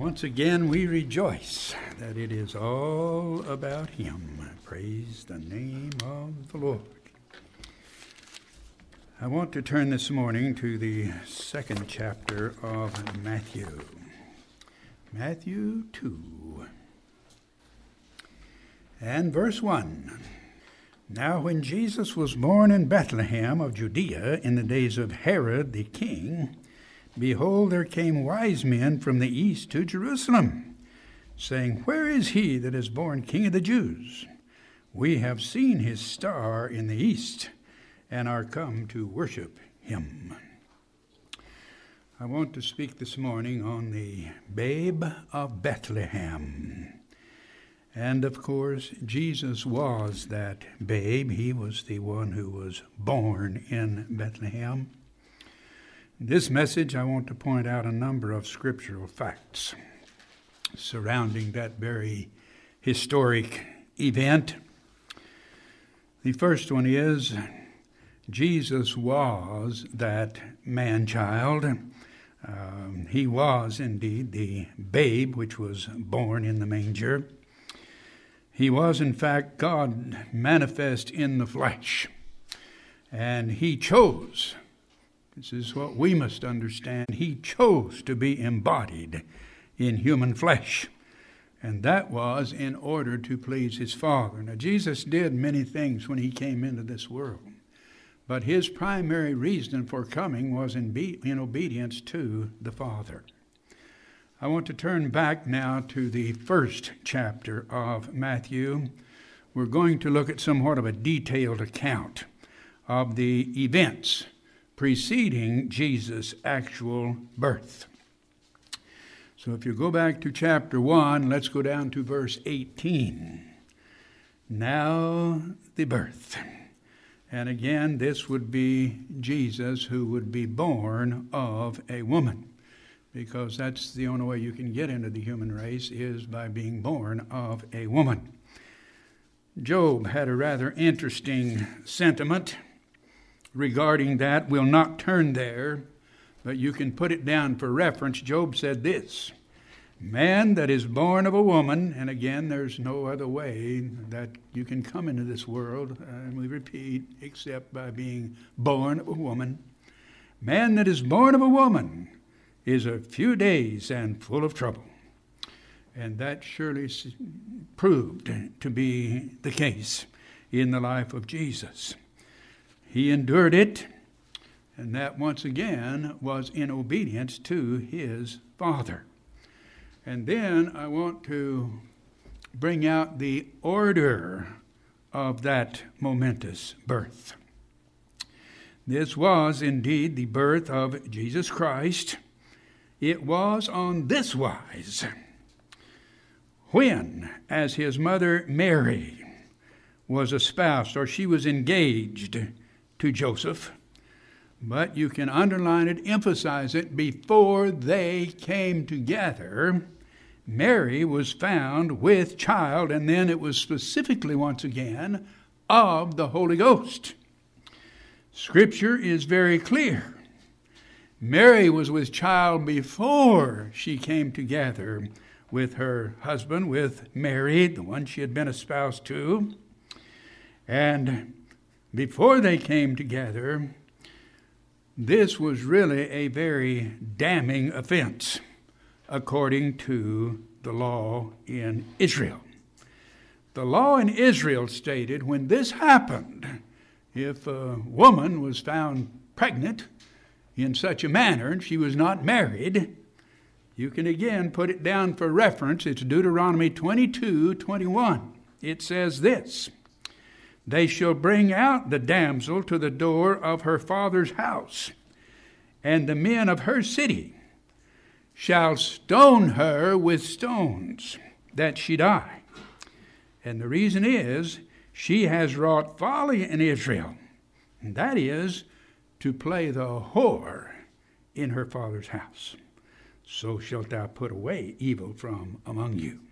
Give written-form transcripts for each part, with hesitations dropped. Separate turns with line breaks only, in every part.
Once again, we rejoice that it is all about Him. Praise the name of the Lord. I want to turn this morning to the second chapter of Matthew. Matthew 2. And verse 1. Now when Jesus was born in Bethlehem of Judea in the days of Herod the king, behold, there came wise men from the east to Jerusalem, saying, Where is he that is born King of the Jews? We have seen his star in the east, and are come to worship him. I want to speak this morning on the babe of Bethlehem. And of course, Jesus was that babe. He was the one who was born in Bethlehem. In this message, I want to point out a number of scriptural facts surrounding that very historic event. The first one is Jesus was that man-child. He was indeed the babe which was born in the manger. He was, in fact, God manifest in the flesh. And he chose, this is what we must understand, he chose to be embodied in human flesh. And that was in order to please his Father. Now, Jesus did many things when he came into this world. But his primary reason for coming was in obedience to the Father. I want to turn back now to the first chapter of Matthew. We're going to look at somewhat of a detailed account of the events preceding Jesus' actual birth. So if you go back to chapter 1, let's go down to verse 18. Now the birth. And again, this would be Jesus who would be born of a woman, because that's the only way you can get into the human race is by being born of a woman. Job had a rather interesting sentiment regarding that. We'll not turn there, but you can put it down for reference. Job said this, man that is born of a woman, and again, there's no other way that you can come into this world, and we repeat, except by being born of a woman. Man that is born of a woman is a few days and full of trouble. And that surely proved to be the case in the life of Jesus. He endured it, and that once again was in obedience to his Father. And then I want to bring out the order of that momentous birth. This was indeed the birth of Jesus Christ. It was on this wise. When, as his mother Mary was espoused, or she was engaged to Joseph, but you can underline it, emphasize it, before they came together, Mary was found with child, and then it was specifically, once again, of the Holy Ghost. Scripture is very clear. Mary was with child before she came together with her husband, with Mary, the one she had been espoused to. And before they came together, this was really a very damning offense according to the law in Israel. The law in Israel stated when this happened, if a woman was found pregnant in such a manner, and she was not married, you can again put it down for reference. It's Deuteronomy 22:21. It says this, they shall bring out the damsel to the door of her father's house, and the men of her city shall stone her with stones, that she die. And the reason is, she has wrought folly in Israel, and that is to play the whore in her father's house. So shalt thou put away evil from among you.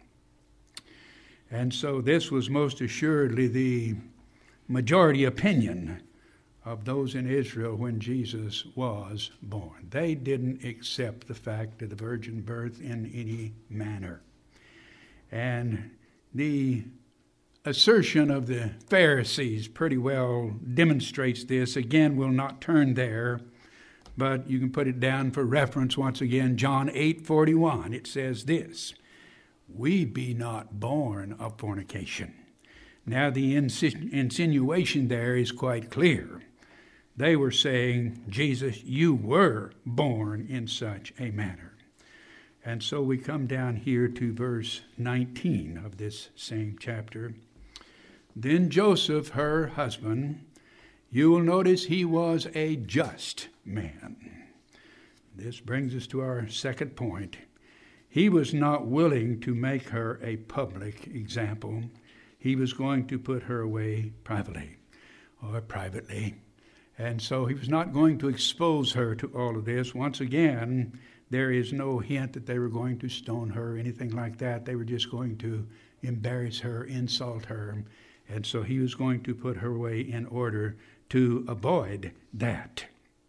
And so this was most assuredly the majority opinion of those in Israel when Jesus was born. They didn't accept the fact of the virgin birth in any manner. And the assertion of the Pharisees pretty well demonstrates this. Again, we'll not turn there, but you can put it down for reference once again. John 8:41, it says this, "We be not born of fornication." Now the insinuation there is quite clear. They were saying, Jesus, you were born in such a manner. And so we come down here to verse 19 of this same chapter. Then Joseph, her husband, you will notice he was a just man. This brings us to our second point. He was not willing to make her a public example. He was going to put her away privately. And so he was not going to expose her to all of this. Once again, there is no hint that they were going to stone her or anything like that. They were just going to embarrass her, insult her. And so he was going to put her away in order to avoid that.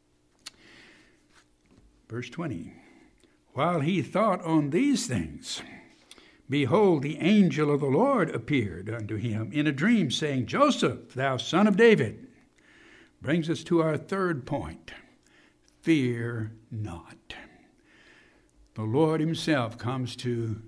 Verse 20. While he thought on these things, behold, the angel of the Lord appeared unto him in a dream, saying, Joseph, thou son of David. Brings us to our third point. Fear not. The Lord himself comes to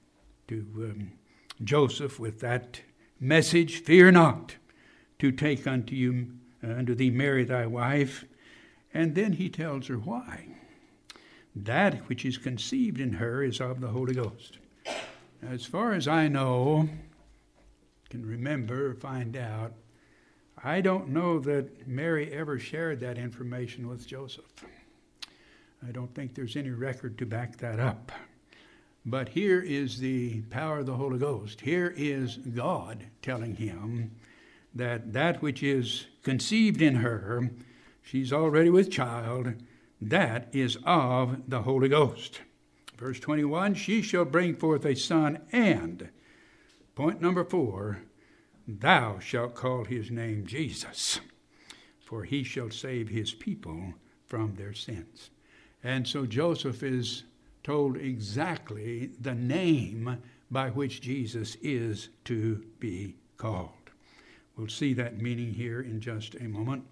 Joseph with that message, fear not, to take unto thee Mary thy wife. And then he tells her why. That which is conceived in her is of the Holy Ghost. As far as I know, can remember or find out, I don't know that Mary ever shared that information with Joseph. I don't think there's any record to back that up. But here is the power of the Holy Ghost. Here is God telling him that which is conceived in her, she's already with child, that is of the Holy Ghost. Verse 21, she shall bring forth a son, and, point number 4, thou shalt call his name Jesus, for he shall save his people from their sins. And so Joseph is told exactly the name by which Jesus is to be called. We'll see that meaning here in just a moment.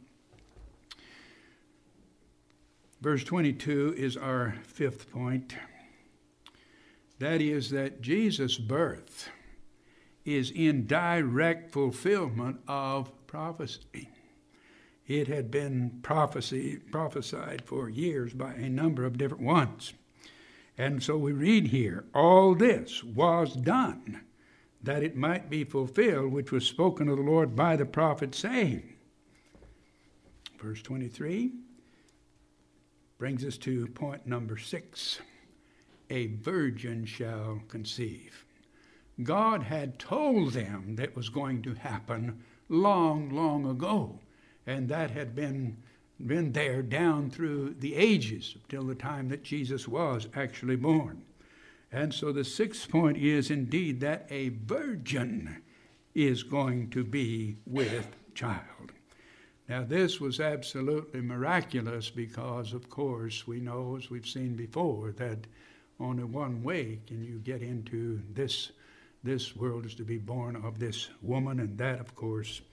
Verse 22 is our fifth point. That is that Jesus' birth is in direct fulfillment of prophecy. It had been prophesied for years by a number of different ones. And so we read here, all this was done that it might be fulfilled, which was spoken of the Lord by the prophet, saying. Verse 23 brings us to point number 6. A virgin shall conceive. God had told them that was going to happen long, long ago. And that had been there down through the ages till the time that Jesus was actually born. And so the sixth point is indeed that a virgin is going to be with child. Now this was absolutely miraculous because, of course, we know, as we've seen before, that only one way can you get into this world is to be born of this woman, and that, of course,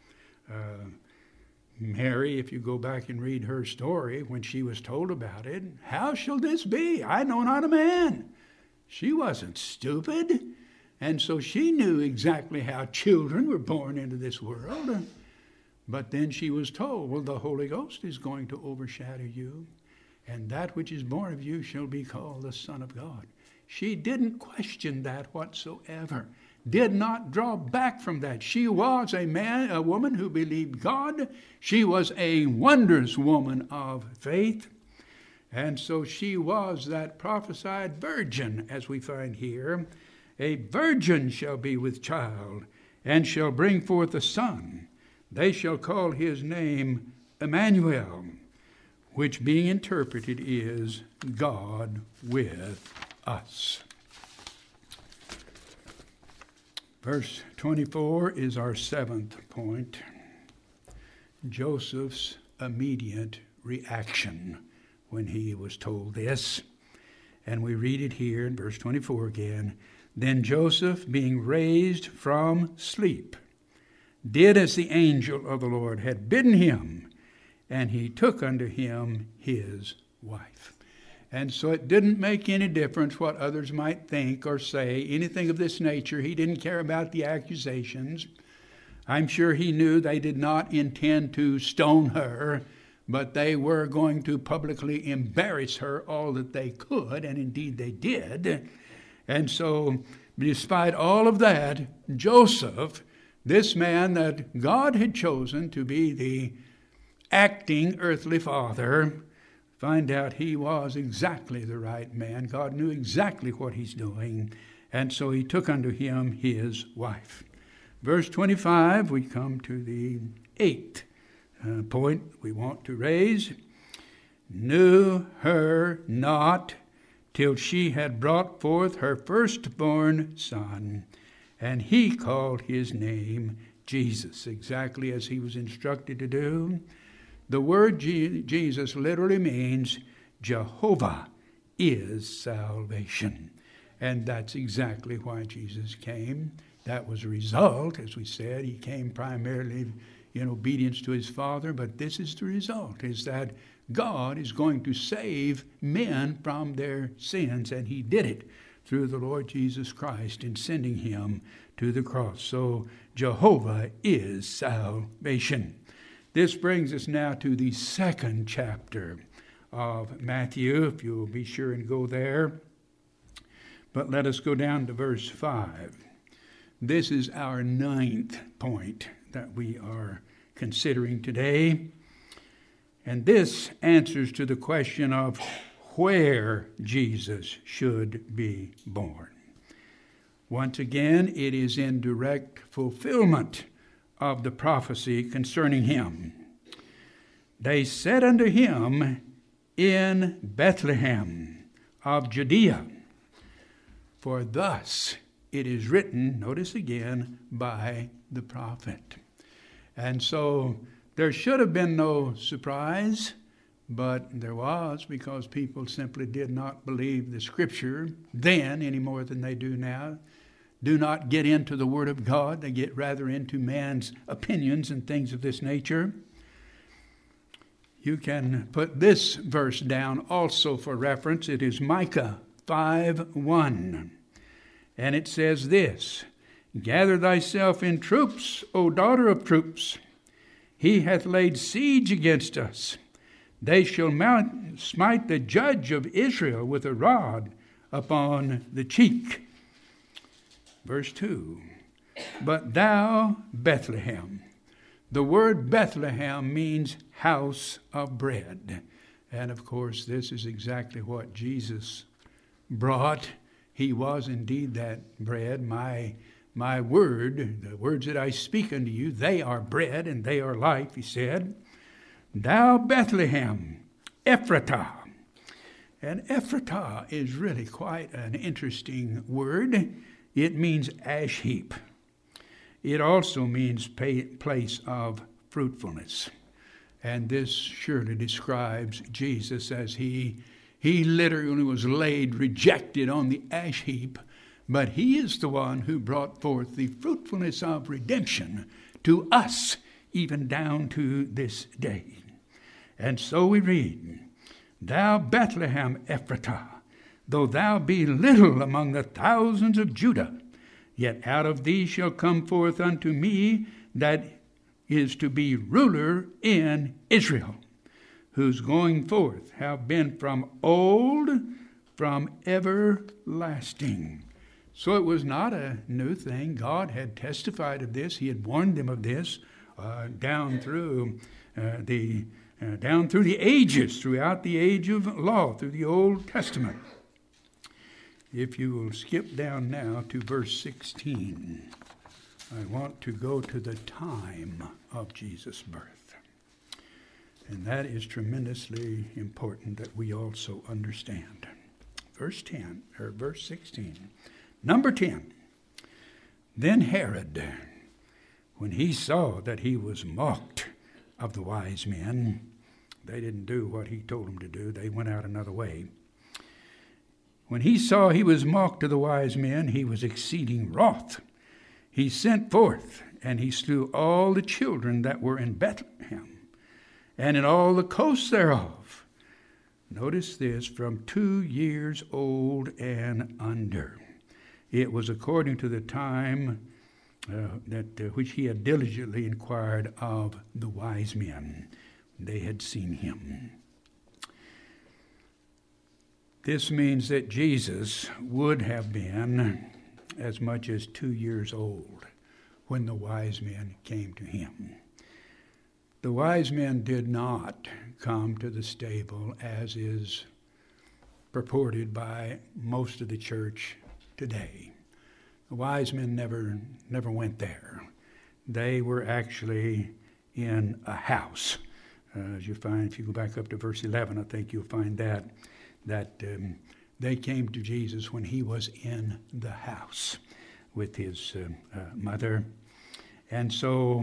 Mary, if you go back and read her story, when she was told about it, how shall this be? I know not a man. She wasn't stupid. And so she knew exactly how children were born into this world. But then she was told, well, the Holy Ghost is going to overshadow you, and that which is born of you shall be called the Son of God. She didn't question that whatsoever. Did not draw back from that. She was a woman who believed God. She was a wondrous woman of faith. And so she was that prophesied virgin, as we find here. A virgin shall be with child, and shall bring forth a son. They shall call his name Emmanuel, which being interpreted is God with us. Verse 24 is our seventh point. Joseph's immediate reaction when he was told this. And we read it here in verse 24 again. Then Joseph, being raised from sleep, did as the angel of the Lord had bidden him, and he took unto him his wife. And so it didn't make any difference what others might think or say, anything of this nature. He didn't care about the accusations. I'm sure he knew they did not intend to stone her, but they were going to publicly embarrass her all that they could, and indeed they did. And so, despite all of that, Joseph, this man that God had chosen to be the acting earthly father, find out he was exactly the right man. God knew exactly what he's doing, and so he took unto him his wife. Verse 25, we come to the eighth point we want to raise. Knew her not till she had brought forth her firstborn son, and he called his name Jesus, exactly as he was instructed to do. The word Jesus literally means Jehovah is salvation. And that's exactly why Jesus came. That was a result, as we said. He came primarily in obedience to his Father, but this is the result, is that God is going to save men from their sins, and he did it through the Lord Jesus Christ in sending him to the cross. So Jehovah is salvation. This brings us now to the second chapter of Matthew, if you'll be sure and go there. But let us go down to verse 5. This is our ninth point that we are considering today. And this answers to the question of where Jesus should be born. Once again, it is in direct fulfillment of the prophecy concerning him. They said unto him, in Bethlehem of Judea, for thus it is written, notice again, by the prophet. And so there should have been no surprise, but there was, because people simply did not believe the Scripture then any more than they do now. Do not get into the Word of God. They get rather into man's opinions and things of this nature. You can put this verse down also for reference. It is Micah 5:1. And it says this, gather thyself in troops, O daughter of troops. He hath laid siege against us. They shall smite the judge of Israel with a rod upon the cheek. Verse 2, but thou, Bethlehem. The word Bethlehem means house of bread. And of course, this is exactly what Jesus brought. He was indeed that bread. My word, the words that I speak unto you, they are bread and they are life, he said. Thou, Bethlehem, Ephratah. And Ephratah is really quite an interesting word. It means ash heap. It also means place of fruitfulness. And this surely describes Jesus as he literally was laid, rejected on the ash heap, but he is the one who brought forth the fruitfulness of redemption to us, even down to this day. And so we read, thou Bethlehem Ephratah, though thou be little among the thousands of Judah, yet out of thee shall come forth unto me that is to be ruler in Israel, whose going forth have been from old, from everlasting. So it was not a new thing. God had testified of this. He had warned them of this down through the ages, throughout the age of law, through the Old Testament. If you will skip down now to verse 16, I want to go to the time of Jesus' birth. And that is tremendously important that we also understand. Verse 16. Number 10. Then Herod, when he saw that he was mocked of the wise men, They didn't do what he told them to do. They went out another way. When he saw he was mocked of the wise men, he was exceeding wroth. He sent forth, and he slew all the children that were in Bethlehem, and in all the coasts thereof. Notice this, from 2 years old and under. It was according to the time which he had diligently inquired of the wise men. They had seen him. This means that Jesus would have been as much as 2 years old when the wise men came to him. The wise men did not come to the stable as is purported by most of the church today. The wise men never went there. They were actually in a house. As you find, if you go back up to verse 11, I think you'll find that they came to Jesus when he was in the house with his mother. And so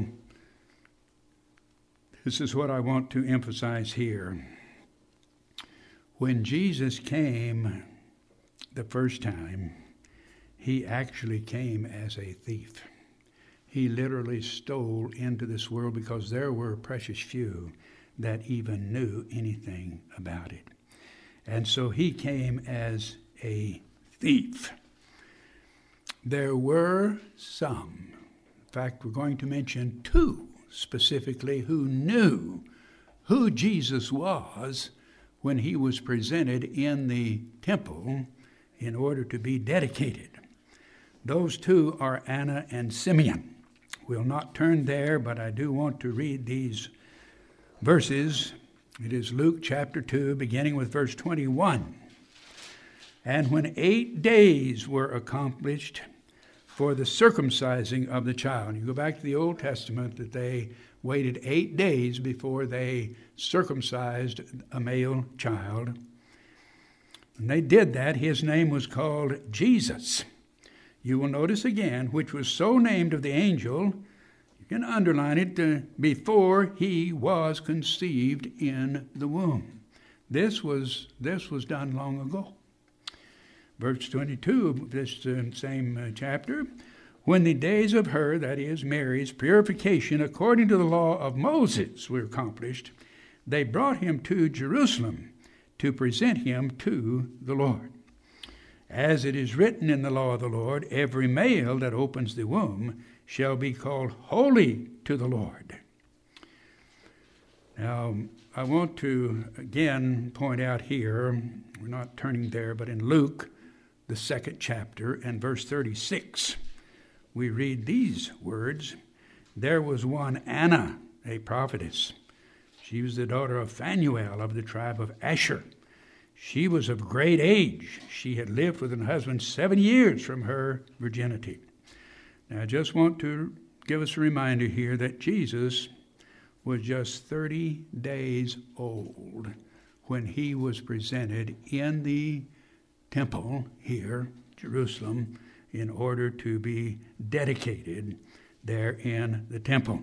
this is what I want to emphasize here. When Jesus came the first time, he actually came as a thief. He literally stole into this world because there were precious few that even knew anything about it. And so he came as a thief. There were some, in fact, we're going to mention 2 specifically, who knew who Jesus was when he was presented in the temple in order to be dedicated. Those 2 are Anna and Simeon. We'll not turn there, but I do want to read these verses. It is Luke chapter 2, beginning with verse 21. And when 8 days were accomplished for the circumcising of the child. You go back to the Old Testament that they waited 8 days before they circumcised a male child. When they did that, his name was called Jesus. You will notice again, which was so named of the angel, you can underline it, before he was conceived in the womb. This was done long ago. Verse 22 of this same chapter, when the days of her, that is Mary's, purification according to the law of Moses were accomplished, they brought him to Jerusalem to present him to the Lord. As it is written in the law of the Lord, every male that opens the womb shall be called holy to the Lord. Now, I want to again point out here, we're not turning there, but in Luke, the 2nd chapter, and verse 36, we read these words. There was one Anna, a prophetess. She was the daughter of Phanuel of the tribe of Asher. She was of great age. She had lived with her husband 7 years from her virginity. Now, I just want to give us a reminder here that Jesus was just 30 days old when he was presented in the temple here, Jerusalem, in order to be dedicated there in the temple.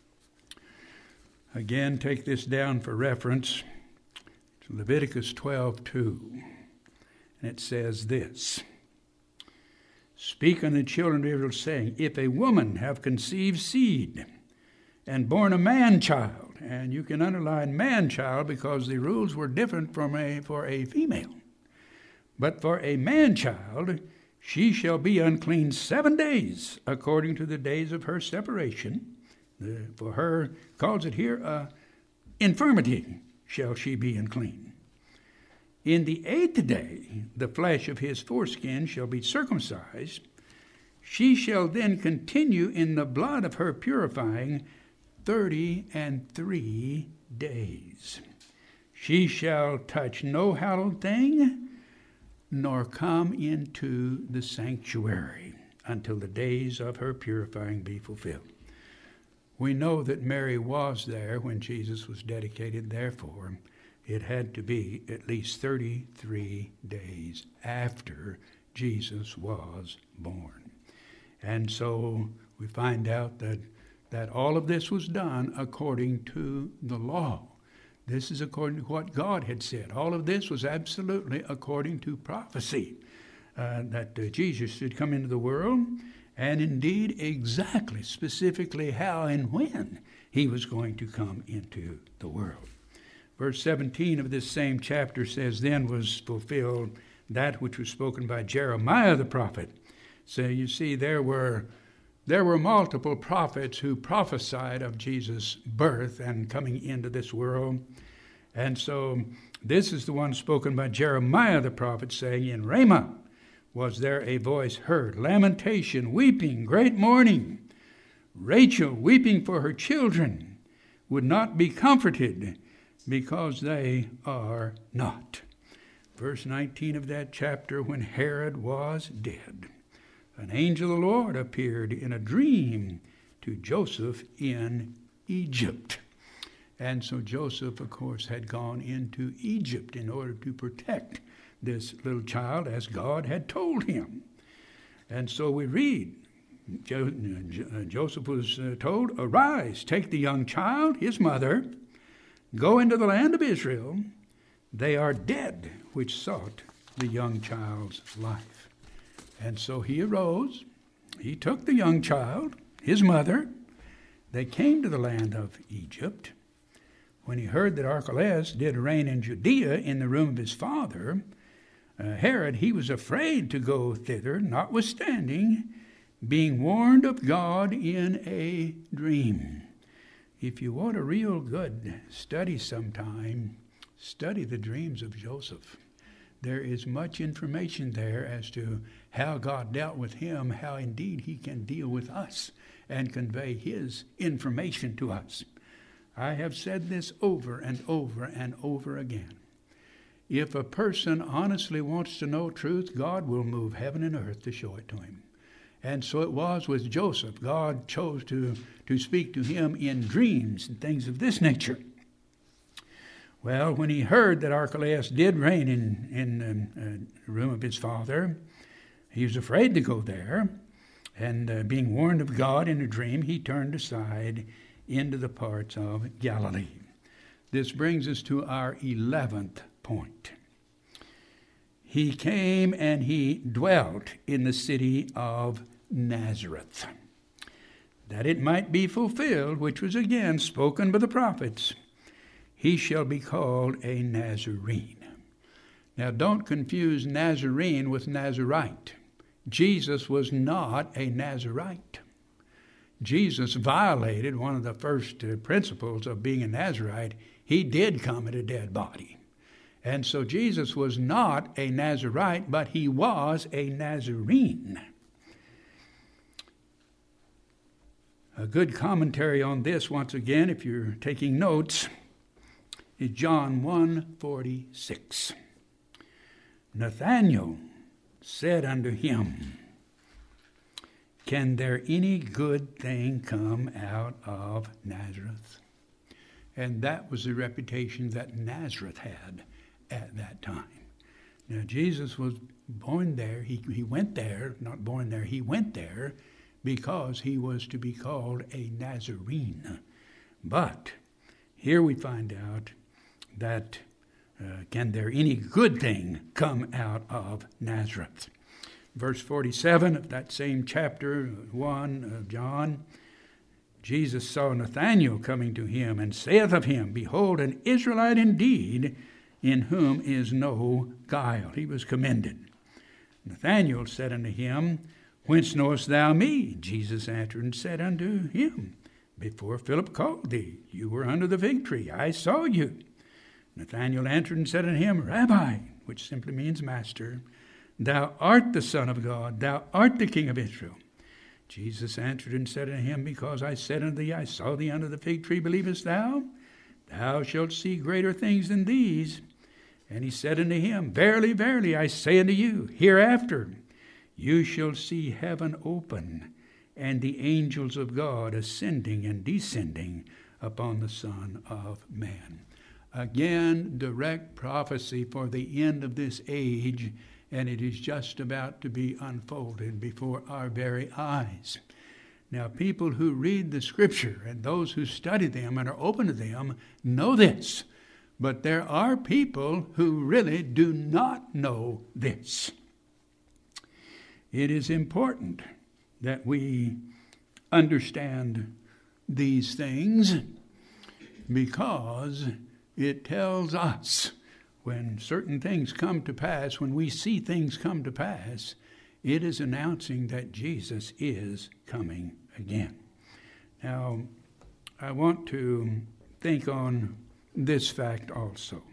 Again, take this down for reference. It's Leviticus 12:2. And it says this. Speak unto the children of Israel, saying, if a woman have conceived seed and born a man-child, and you can underline man-child because the rules were different for a female. But for a man-child, she shall be unclean 7 days, according to the days of her separation. For her, calls it here, infirmity shall she be unclean. In the 8th day, the flesh of his foreskin shall be circumcised. She shall then continue in the blood of her purifying 33 days. She shall touch no hallowed thing, nor come into the sanctuary until the days of her purifying be fulfilled. We know that Mary was there when Jesus was dedicated. Therefore, it had to be at least 33 days after Jesus was born. And so we find out that all of this was done according to the law. This is according to what God had said. All of this was absolutely according to prophecy, that Jesus should come into the world, and indeed exactly, specifically how and when he was going to come into the world. Verse 17 of this same chapter says, "Then was fulfilled that which was spoken by Jeremiah the prophet." So you see, there were multiple prophets who prophesied of Jesus' birth and coming into this world. And so this is the one spoken by Jeremiah the prophet, saying, "In Ramah was there a voice heard, lamentation, weeping, great mourning. Rachel weeping for her children would not be comforted because they are not." Verse 19 of that chapter, "When Herod was dead, an angel of the Lord appeared in a dream to Joseph in Egypt." And so Joseph, of course, had gone into Egypt in order to protect this little child as God had told him. And so we read, Joseph was told, "Arise, take the young child, his mother, go into the land of Israel. They are dead which sought the young child's life." And so he arose, he took the young child, his mother. They came to the land of Egypt. When he heard that Archelaus did reign in Judea in the room of his father, Herod, he was afraid to go thither, notwithstanding, being warned of God in a dream. If you want a real good study sometime, study the dreams of Joseph. There is much information there as to how God dealt with him, how indeed he can deal with us and convey his information to us. I have said this over and over and over again. If a person honestly wants to know truth, God will move heaven and earth to show it to him. And so it was with Joseph. God chose to speak to him in dreams and things of this nature. Well, when he heard that Archelaus did reign in the room of his father, he was afraid to go there. And being warned of God in a dream, he turned aside into the parts of Galilee. This brings us to our 11th point. He came and he dwelt in the city of Nazareth, that it might be fulfilled, which was again spoken by the prophets, "He shall be called a Nazarene." Now don't confuse Nazarene with Nazarite. Jesus was not a Nazarite. Jesus violated one of the first principles of being a Nazarite. He did come in a dead body. And so Jesus was not a Nazarite, but he was a Nazarene. A good commentary on this, once again, if you're taking notes, is John 1:46. "Nathanael said unto him, Can there any good thing come out of Nazareth?" And that was the reputation that Nazareth had at that time. Now, Jesus was born there. He went there, not born there, he went there because he was to be called a Nazarene. But here we find out that can there any good thing come out of Nazareth? Verse 47 of that same chapter 1 of John, Jesus saw Nathanael coming to him and saith of him, Behold, an Israelite indeed, in whom is no guile. He was commended. Nathanael said unto him, Whence knowest thou me? Jesus answered and said unto him, Before Philip called thee, you were under the fig tree. I saw you. Nathanael answered and said unto him, Rabbi, which simply means master, thou art the Son of God, thou art the King of Israel. Jesus answered and said unto him, Because I said unto thee, I saw thee under the fig tree, believest thou? Thou shalt see greater things than these. And he said unto him, Verily, verily, I say unto you, hereafter you shall see heaven open, and the angels of God ascending and descending upon the Son of Man. Again, direct prophecy for the end of this age, and it is just about to be unfolded before our very eyes. Now, people who read the Scripture and those who study them and are open to them know this. But there are people who really do not know this. It is important that we understand these things, because it tells us when certain things come to pass, when we see things come to pass, it is announcing that Jesus is coming again. Now, I want to think on this fact also.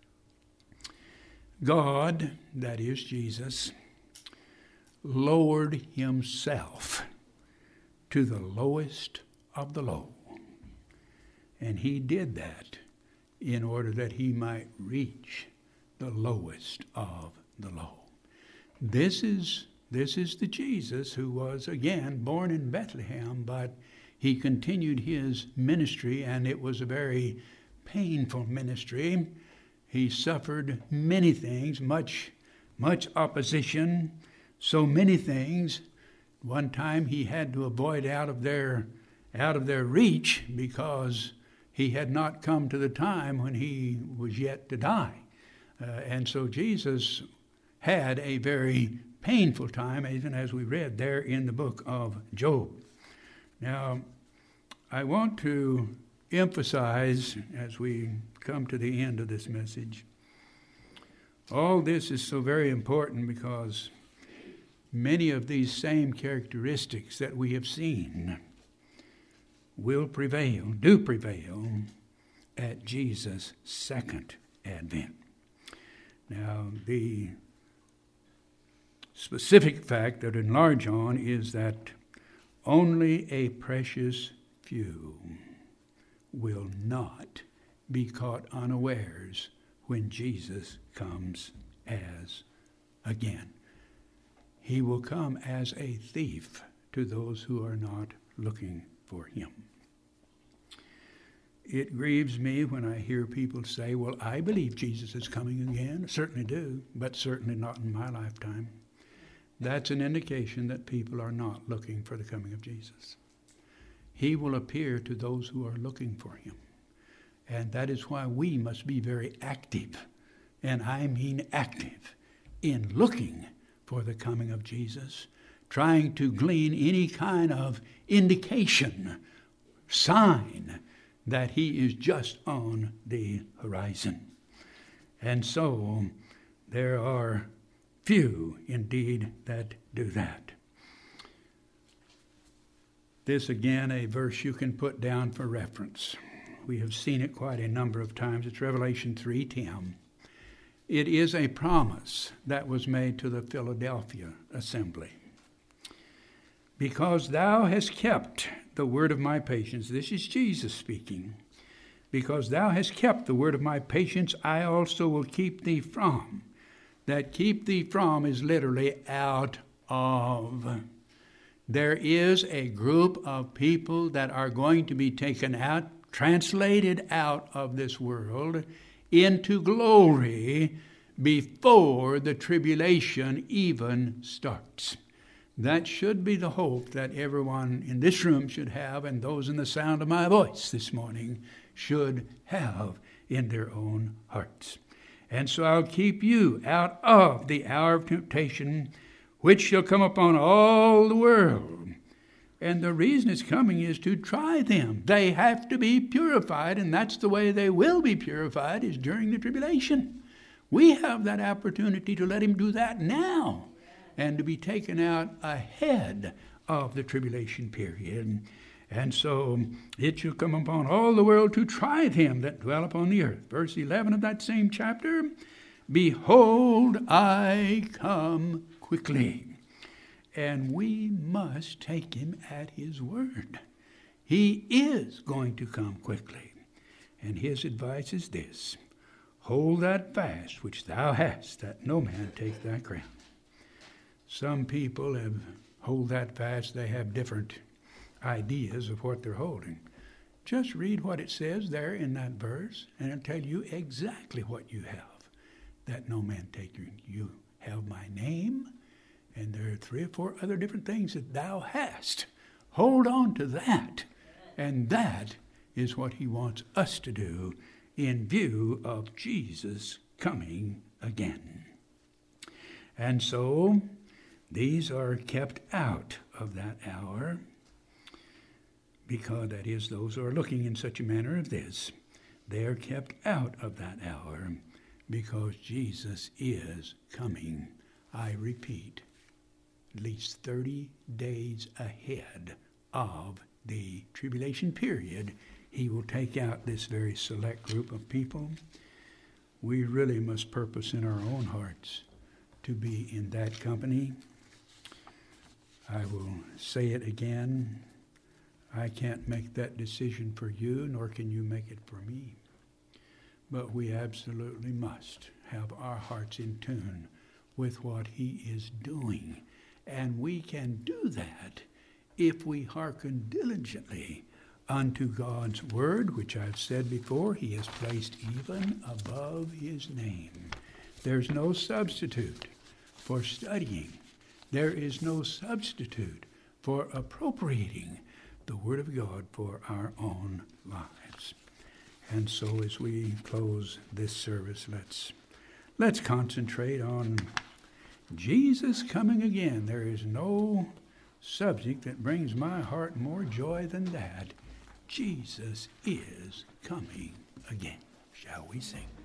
God, that is Jesus, lowered himself to the lowest of the low. And he did that in order that he might reach the lowest of the low. This is the Jesus who was, again, born in Bethlehem, but he continued his ministry, and it was a very painful ministry. He suffered many things, much opposition, so many things. One time he had to avoid out of their reach, because he had not come to the time when he was yet to die. And so Jesus had a very painful time, even as we read there in the book of Job. Now, I want to emphasize, as we come to the end of this message, all this is so very important, because many of these same characteristics that we have seen do prevail at Jesus' second advent. Now, the specific fact that I enlarge on is that only a precious few will not be caught unawares when Jesus comes as again. He will come as a thief to those who are not looking for him. It grieves me when I hear people say, well, I believe Jesus is coming again. I certainly do, but certainly not in my lifetime. That's an indication that people are not looking for the coming of Jesus. He will appear to those who are looking for him. And that is why we must be very active, and I mean active, in looking for the coming of Jesus, trying to glean any kind of indication, sign that he is just on the horizon. And so there are few indeed that do that. This again, a verse you can put down for reference. We have seen it quite a number of times. It's Revelation 3:10. It is a promise that was made to the Philadelphia assembly. Because thou hast kept the word of my patience. This is Jesus speaking. Because thou hast kept the word of my patience, I also will keep thee from. That keep thee from is literally out of. There is a group of people that are going to be taken out, translated out of this world into glory before the tribulation even starts. That should be the hope that everyone in this room should have, and those in the sound of my voice this morning should have in their own hearts. And so I'll keep you out of the hour of temptation, which shall come upon all the world. And the reason it's coming is to try them. They have to be purified, and that's the way they will be purified, is during the tribulation. We have that opportunity to let him do that now, and to be taken out ahead of the tribulation period. And so it shall come upon all the world to try them that dwell upon the earth. Verse 11 of that same chapter, behold, I come quickly. And we must take him at his word. He is going to come quickly. And his advice is this: hold that fast which thou hast, that no man take thy crown. Some people hold that fast. They have different ideas of what they're holding. Just read what it says there in that verse, and it'll tell you exactly what you have. That no man take you. You have my name, and there are 3 or 4 other different things that thou hast. Hold on to that. And that is what he wants us to do in view of Jesus coming again. And so these are kept out of that hour, because that is, those who are looking in such a manner as this, they are kept out of that hour because Jesus is coming, I repeat, at least 30 days ahead of the tribulation period. He will take out this very select group of people. We really must purpose in our own hearts to be in that company. I will say it again. I can't make that decision for you, nor can you make it for me. But we absolutely must have our hearts in tune with what he is doing. And we can do that if we hearken diligently unto God's word, which I've said before, he has placed even above his name. There's no substitute for studying. There is no substitute for appropriating the Word of God for our own lives. And so as we close this service, let's concentrate on Jesus coming again. There is no subject that brings my heart more joy than that. Jesus is coming again. Shall we sing?